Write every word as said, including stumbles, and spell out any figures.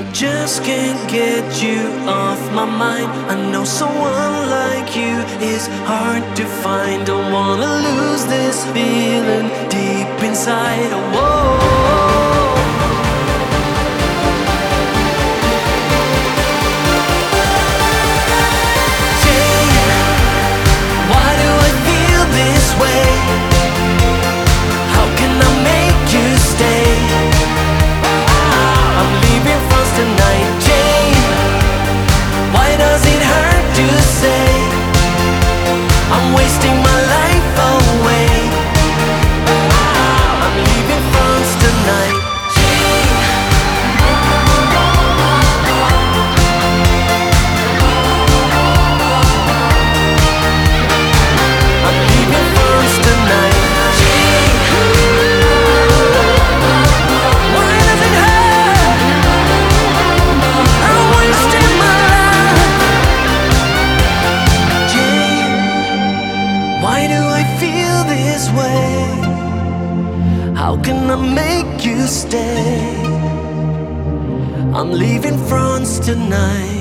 Just can't get you off my mind. I know someone like you is hard to find. Don't wanna lose this feeling deep inside. Oh, whoa. Jane, why do I feel this way? How can I make you stay? I'm leaving France tonight, Jane. Why does it hurt to say I'm wasting my life away? I'm leaving France tonight, Jane. I'm leaving France tonight, Jane. Why does it hurt? I'm wasting my life. Jane, why do I feel this way? How can I make you stay? I'm leaving France tonight.